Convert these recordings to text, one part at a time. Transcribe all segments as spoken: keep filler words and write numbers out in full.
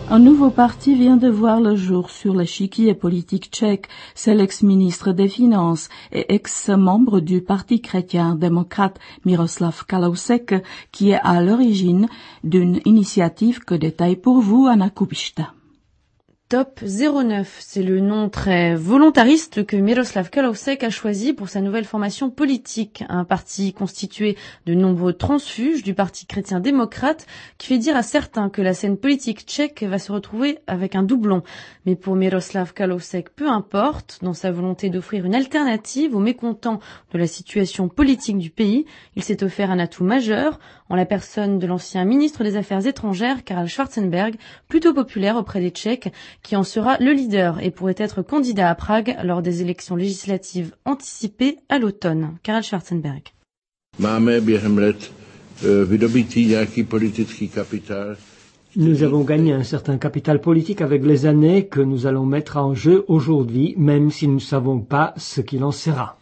Un nouveau parti vient de voir le jour sur l'échiquier politique tchèque. C'est l'ex-ministre des Finances et ex-membre du Parti chrétien-démocrate Miroslav Kalousek qui est à l'origine d'une initiative que détaille pour vous Anna Kubishta. Top zéro neuf, c'est le nom très volontariste que Miroslav Kalousek a choisi pour sa nouvelle formation politique, un parti constitué de nombreux transfuges du Parti chrétien-démocrate qui fait dire à certains que la scène politique tchèque va se retrouver avec un doublon. Mais pour Miroslav Kalousek, peu importe, dans sa volonté d'offrir une alternative aux mécontents de la situation politique du pays, il s'est offert un atout majeur en la personne de l'ancien ministre des Affaires étrangères Karel Schwarzenberg, plutôt populaire auprès des Tchèques, qui en sera le leader et pourrait être candidat à Prague lors des élections législatives anticipées à l'automne. Karel Schwarzenberg. Nous avons gagné un certain capital politique avec les années que nous allons mettre en jeu aujourd'hui, même si nous ne savons pas ce qu'il en sera.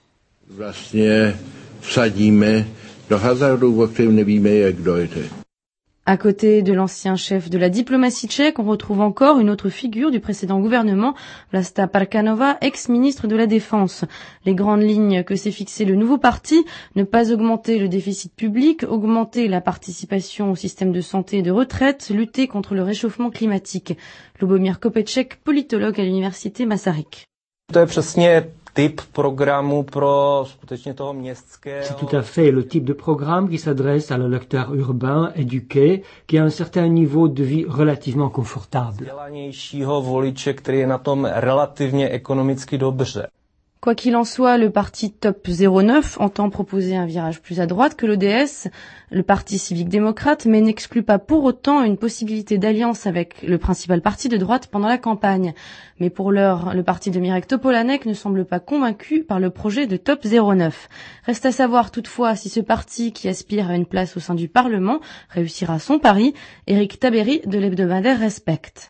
À côté de l'ancien chef de la diplomatie tchèque, on retrouve encore une autre figure du précédent gouvernement, Vlasta Parkanova, ex-ministre de la Défense. Les grandes lignes que s'est fixé le nouveau parti, ne pas augmenter le déficit public, augmenter la participation au système de santé et de retraite, lutter contre le réchauffement climatique. Lubomir Kopeček, politologue à l'université Masaryk. C'est tout à fait le type de programme qui s'adresse à l'électeur urbain, éduqué, qui a un certain niveau de vie relativement confortable. Quoi qu'il en soit, le parti Top zéro neuf entend proposer un virage plus à droite que l'O D S, le parti civique-démocrate, mais n'exclut pas pour autant une possibilité d'alliance avec le principal parti de droite pendant la campagne. Mais pour l'heure, le parti de Mirek Topolanek ne semble pas convaincu par le projet de Top zéro neuf. Reste à savoir toutefois si ce parti, qui aspire à une place au sein du Parlement, réussira son pari. Eric Taberi de l'hebdomadaire Respect.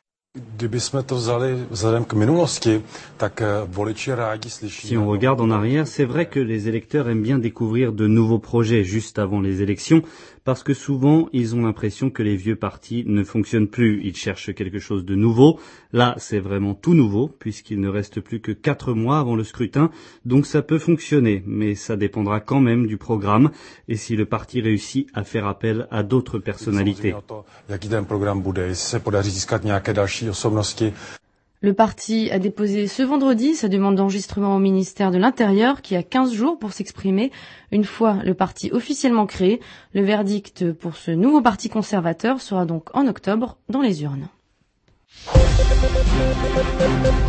Si on regarde en arrière, c'est vrai que les électeurs aiment bien découvrir de nouveaux projets juste avant les élections, parce que souvent, ils ont l'impression que les vieux partis ne fonctionnent plus. Ils cherchent quelque chose de nouveau. Là, c'est vraiment tout nouveau, puisqu'il ne reste plus que quatre mois avant le scrutin, donc ça peut fonctionner, mais ça dépendra quand même du programme, et si le parti réussit à faire appel à d'autres personnalités. Le parti a déposé ce vendredi sa demande d'enregistrement au ministère de l'Intérieur qui a quinze jours pour s'exprimer. Une fois le parti officiellement créé, le verdict pour ce nouveau parti conservateur sera donc en octobre dans les urnes.